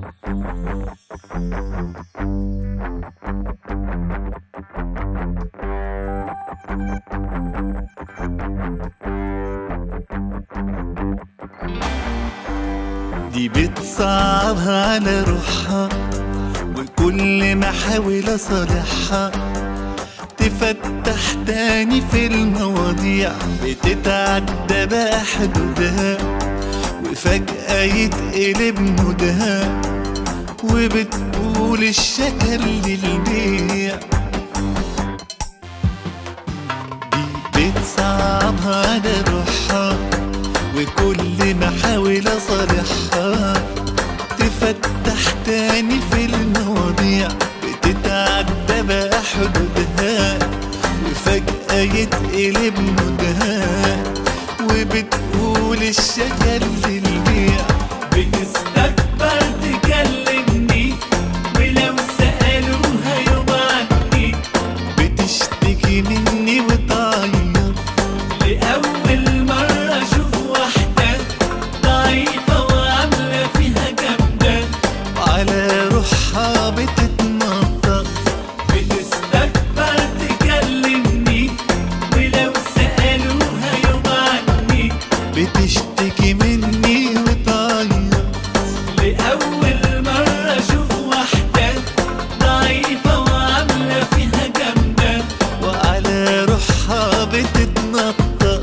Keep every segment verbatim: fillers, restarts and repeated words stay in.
دي بتصعبها على روحها، وكل ما احاول اصالحها تفتح تاني في المواضيع، بتتعدى بقى حدودها وفجأة يتقلب مودها، وبتقول الشكل للبيع. دي بتصعبها على روحها، وكل ما احاول اصالحها تفتح تاني في المواضيع، بتتعدى بقى حدودها وفجأة يتقلب مودها، وبتقول الشكل للبيع. بتستكبر تكلمني ولو سألوها يومعني، بتشتكي مني وتعيط لأول مرة أشوف واحدة ضعيفة وعاملة فيها جامدة، على روحها بتتنطط. بتستكبر تكلمني ولو سألوها يومعني، بتشتكي مني وتعيط لأول مرة أشوف واحدة ضعيفة وعاملة فيها جامدة، وعلى روحها بتتنطط.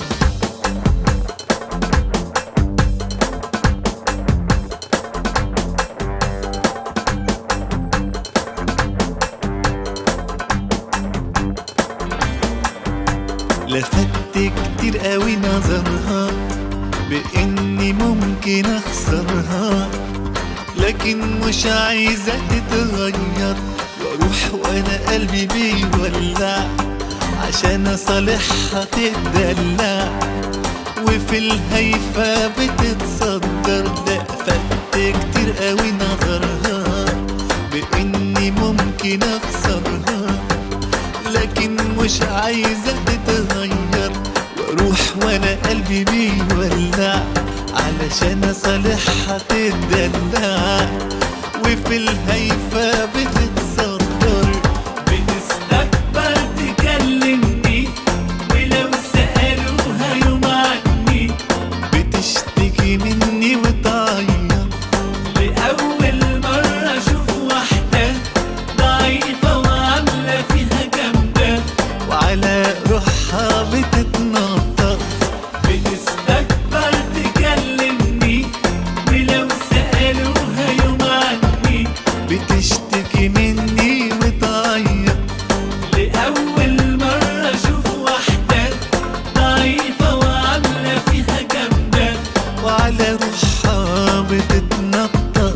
لفت كتير قوي نظرها بإني ممكن أخسرها، لكن مش عايزة تتغير، واروح وانا قلبي بيولع عشان اصالحها تتدلع، وفي الهيفا بتتصدر. لفت كتير قوي نظرها بإني ممكن أخسرها، لكن مش عايزة تتغير، واروح وانا قلبي بيولع علشان اصالحها تتدلع، وفي الهيفا بتتصدر. بتستكبر تكلمني ولو سألوها يومعني، بتشتكي مني وتعيط لأول مرة أشوف واحدة ضعيفة وعاملة فيها جامدة، وعلى روحها بتتنطط. بتستكبر تكلمني ولو سألوها يومعني، بتشتكي مني وتعيط لأول مرة أشوف واحدة ضعيفة وعاملة فيها جامدة، وعلى روحها بتتنطط.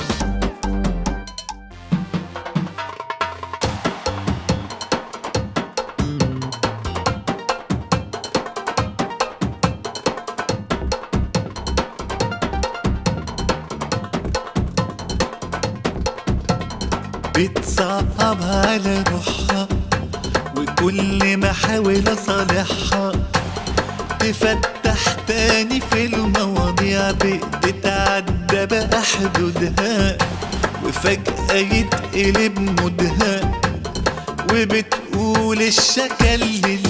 بتصعبها على روحها، وكل ما احاول اصالحها تفتح تاني في المواضيع، بتتعدى بقى حدودها وفجأة يتقلب مودها، وبتقول الشكل للبيع.